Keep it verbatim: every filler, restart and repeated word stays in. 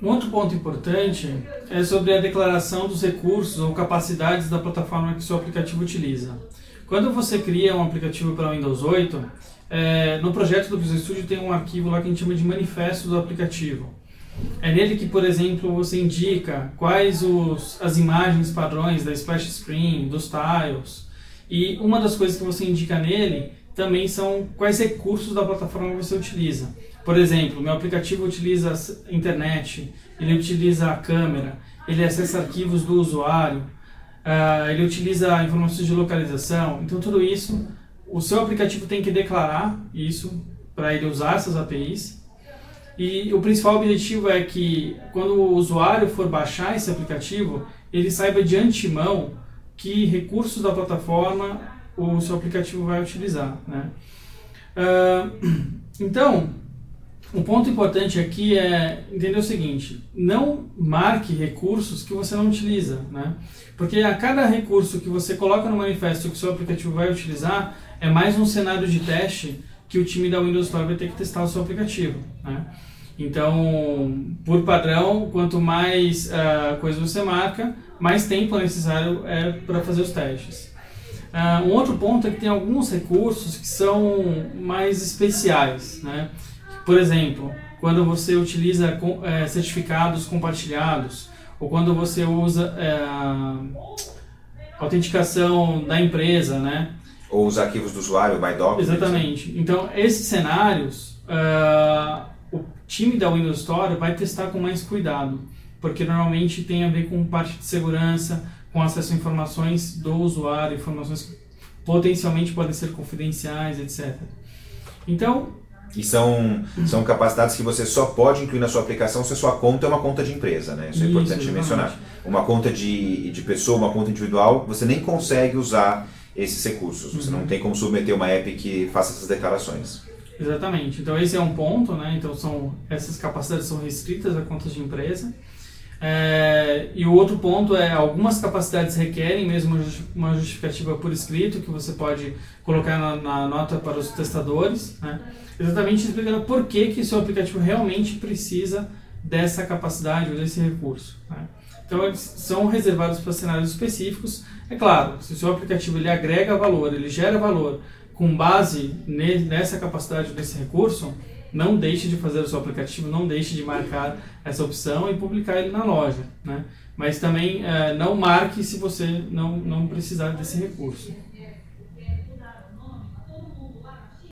Um outro ponto importante é sobre a declaração dos recursos ou capacidades da plataforma que o seu aplicativo utiliza. Quando você cria um aplicativo para Windows oito, é, no projeto do Visual Studio tem um arquivo lá que a gente chama de manifesto do aplicativo. É nele que, por exemplo, você indica quais os, as imagens padrões da splash screen, dos tiles, e uma das coisas que você indica nele também são quais recursos da plataforma você utiliza. Por exemplo, meu aplicativo utiliza a internet, ele utiliza a câmera, ele acessa arquivos do usuário, uh, ele utiliza informações de localização. Então tudo isso, o seu aplicativo tem que declarar isso para ele usar essas A P Is. E o principal objetivo é que quando o usuário for baixar esse aplicativo, ele saiba de antemão que recursos da plataforma o seu aplicativo vai utilizar, né? Uh, então, um ponto importante aqui é entender o seguinte: não marque recursos que você não utiliza, né? Porque a cada recurso que você coloca no manifesto que o seu aplicativo vai utilizar é mais um cenário de teste que o time da Windows Store vai ter que testar o seu aplicativo, né? Então, por padrão, quanto mais uh, coisa você marca, mais tempo é necessário é, para fazer os testes. Uh, um outro ponto é que tem alguns recursos que são mais especiais, né? Por exemplo, quando você utiliza é, certificados compartilhados, ou quando você usa é, autenticação da empresa, né? Ou os arquivos do usuário, o MyDoc. Exatamente. Então, esses cenários, uh, o time da Windows Store vai testar com mais cuidado, porque normalmente tem a ver com parte de segurança, com acesso a informações do usuário, informações que potencialmente podem ser confidenciais, etcétera. Então, E são, são capacidades que você só pode incluir na sua aplicação se a sua conta é uma conta de empresa, né? Isso, Isso é importante exatamente. mencionar. Uma conta de, de pessoa, uma conta individual, você nem consegue usar esses recursos. Você uhum. não tem como submeter uma app que faça essas declarações. Exatamente. Então esse é um ponto, né? Então são, essas capacidades são restritas a contas de empresa. É, e o outro ponto é algumas capacidades requerem mesmo uma justificativa por escrito que você pode colocar na, na nota para os testadores, né? Exatamente explicando por que que seu aplicativo realmente precisa dessa capacidade ou desse recurso, né? Então eles são reservados para cenários específicos. É claro, se o seu aplicativo ele agrega valor, ele gera valor com base nessa capacidade desse recurso, não deixe de fazer o seu aplicativo, não deixe de marcar essa opção e publicar ele na loja, né? Mas também é, não marque se você não, não precisar desse recurso.